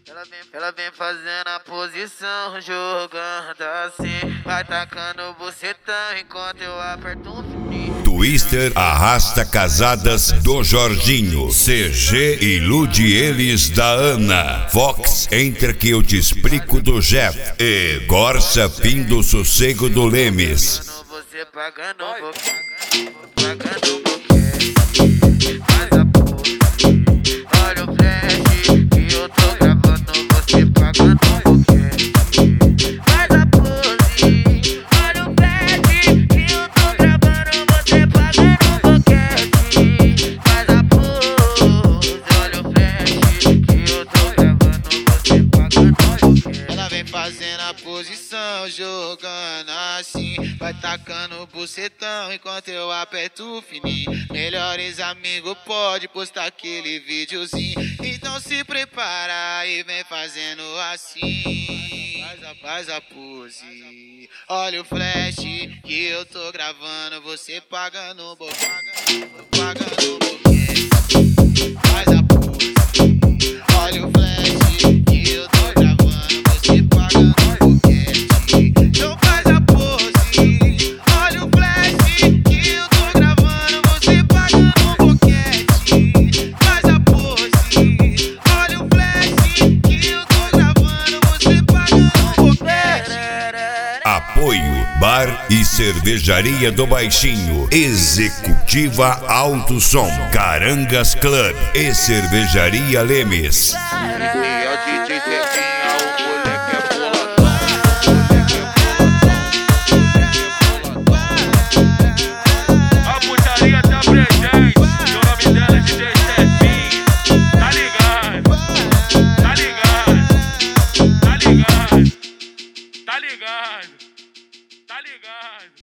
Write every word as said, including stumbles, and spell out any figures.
Ela vem, ela vem fazendo a posição, jogando assim. Vai tacando o bucetão enquanto eu aperto um fininho. Twister arrasta casadas do Jorginho. C G ilude eles da Ana. Fox entra que eu te explico do Jeff. E Gorsa fim do sossego do Lemes. Você pagando um pouquinho, pagando um pouquinho. Faz a porra, olha o flash que eu tô gravando. Você pagando um pouquinho. Faz a pose, olha o flash que eu tô gravando. Você pagando um pouquinho. Faz a pose, olha o flash que eu tô gravando. Você pagando um pouquinho. Ela vem fazendo a posição, jogando assim. Vai tacando o bucetão enquanto eu aperto o fininho. Melhores amigos pode postar aquele videozinho. Então se prepara e vem fazendo assim. Faz a, faz a pose, olha o flash que eu tô gravando. Você pagando um pouquinho, pagando um pouquinho. Faz a pose, olha o flash que eu tô gravando. Você pagando um pouquinho. Então faz a pose, olha o flash que eu tô gravando. Você pagando um boquete. Faz a pose, olha o flash que eu tô gravando. Você pagando um boquete. Apoio Bar e Cervejaria do Baixinho. Executiva Alto Som. Carangas Club e Cervejaria Lemes. E é o D J Zequinha, o moleque é boladão. A putaria tá presente, e o nome dela é D J Zequinha. Tá ligado? Tá ligado? Tá ligado? Tá ligado? Tá ligado?